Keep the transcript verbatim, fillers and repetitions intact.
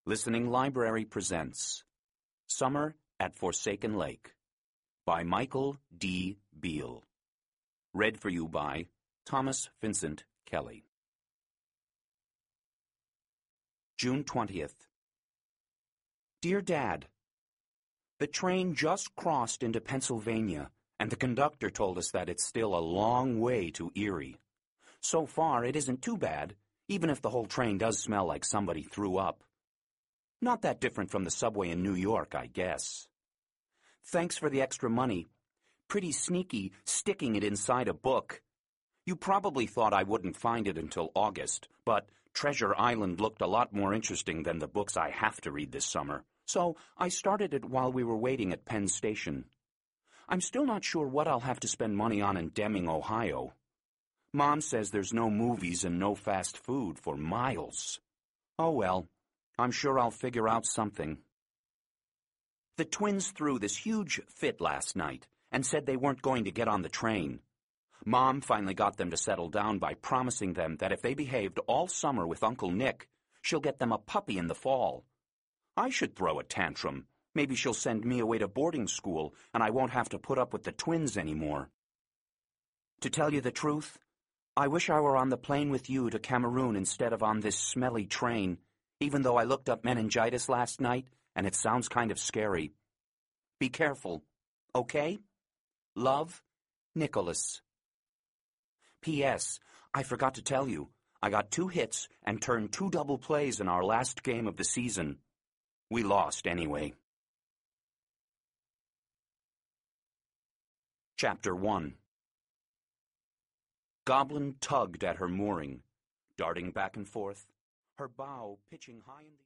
Listening Library presents Summer at Forsaken Lake by Michael D. Beale. Read for you by Thomas Vincent Kelly. June twentieth. Dear Dad, the train just crossed into Pennsylvania, and the conductor told us that it's still a long way to Erie. So far, it isn't too bad, even if the whole train does smell like somebody threw up. Not that different from the subway in New York, I guess. Thanks for the extra money. Pretty sneaky, sticking it inside a book. You probably thought I wouldn't find it until August, but Treasure Island looked a lot more interesting than the books I have to read this summer, so I started it while we were waiting at Penn Station. I'm still not sure what I'll have to spend money on in Deming, Ohio. Mom says there's no movies and no fast food for miles. Oh well. I'm sure I'll figure out something. The twins threw this huge fit last night and said they weren't going to get on the train. Mom finally got them to settle down by promising them that if they behaved all summer with Uncle Nick, she'll get them a puppy in the fall. I should throw a tantrum. Maybe she'll send me away to boarding school and I won't have to put up with the twins anymore. To tell you the truth, I wish I were on the plane with you to Cameroon instead of on this smelly train, even though I looked up meningitis last night, and it sounds kind of scary. Be careful, okay? Love, Nicholas. P S. I forgot to tell you, I got two hits and turned two double plays in our last game of the season. We lost anyway. Chapter one. Goblin tugged at her mooring, darting back and forth, her bow pitching high in the